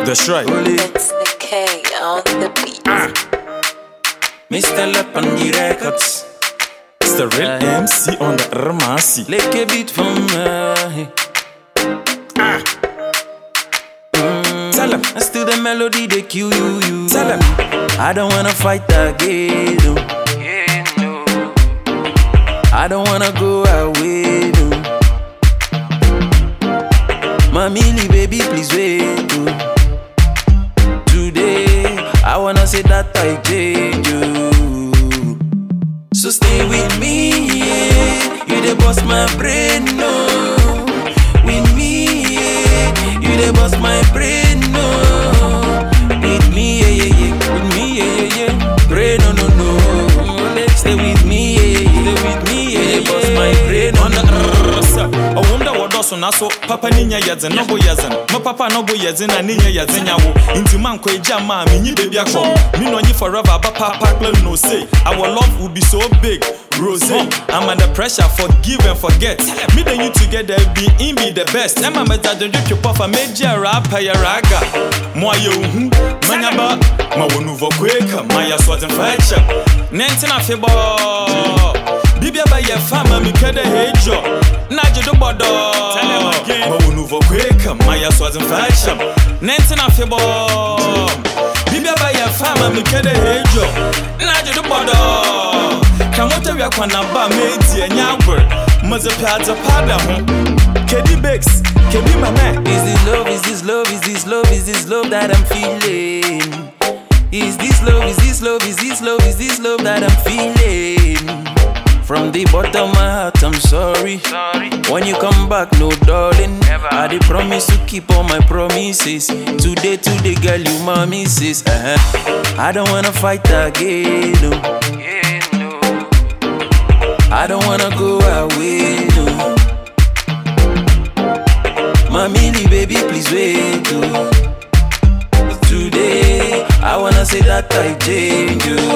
That's right. It's the K on the beat. Mr. Lepangi Records. It's the real MC on the Ramasi. Like a beat from Tell him. I still the melody they kill you. Tell him. I don't wanna fight again, no. I don't wanna go away, no. Mamili baby, please wait, no. Today, I wanna say that I change you. So stay with me, yeah. You the boss my brain, no. With me, yeah. You the boss my brain, no. With me, yeah. With me, yeah. Brain, no. Stay with me, yeah. Stay with me, yeah. You the boss my brain, no. I wonder what also naso papa ninya yazen no boy yazen. My papa no boy yazen and ninya yazen yawo. Inti man kwe jama me nyi baby akọ. Me no nyi forever but papa no say. Our love will be so big. Rose, I'm under pressure, forgive and forget. Me and you together be the best. I'm a meta don't you pop a major rapper ya raga. Moi yo manyaba ma wonu vo kweka my swat and fashion. Nentina febo Bibia ba ye fama mi kede hejo. Na je do bodo. Tell him again. Ma wonu vo kweka my swat and fashion. Nentina febo Bibia ba ye fama mi kede hejo. Na je do bodo. Kamote vya kwa namba meti ya nyagwe Maze piaza pada Kedi Bakes, Kedi Mame. Is this love, is this love, is this love, is this love that I'm feeling? Is this love, is this love, is this love, is this love that I'm feeling? From the bottom of my heart, I'm sorry. When you come back, no darling. I did promise to keep all my promises. Today, girl, you my missus. I don't wanna fight again, no. I don't wanna go away, no. Mamili, baby, please wait, no. Today, I wanna say that I change you.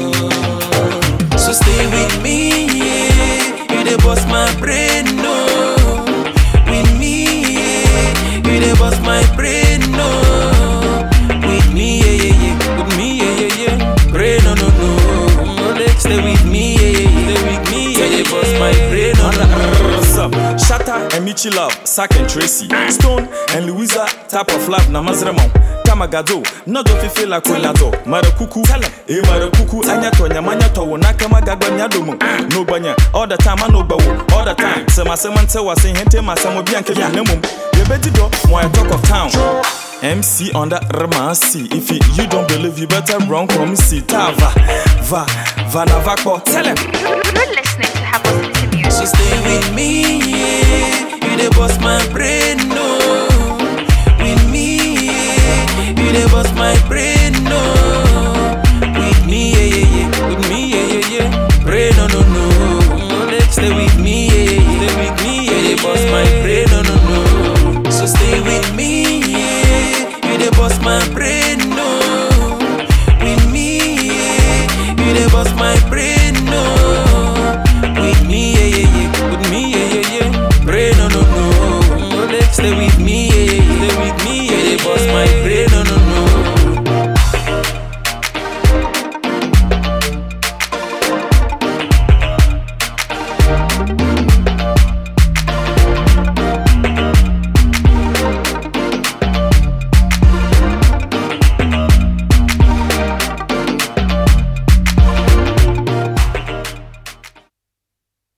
So stay with me, yeah. You the boss my brain, no. With me, yeah. You the boss my brain, no. With me, yeah. With me, yeah. Brain, no. Stay with me, yeah. Stay with me, yeah. You the boss my brain, no. Shatta and Michi Love, Sack and Tracy, Stone and Louisa, type of love na mazremo. Kamagado, no do fi feel like Kwelado. Marakuku, Marakuku, Anyato, Yamanyato, Nakamagaga Nyadomo. No banya, all the time, I know bawo, all the time. Semasemante was saying, Hente, Masamobian, Kemum. You better do, why I talk of town. MC on that Ramasi. If you don't believe, you better run from see Tava, Vanavako. Tell him. You're listening to Have Us Into Music. So stay with me, yeah. You the boss my brain, no. With me, yeah. You the boss my brain, no. With me, yeah. With me, yeah. Brain, no. Stay with me, yeah. Stay with me, yeah. You the boss my brain, no. So stay with me.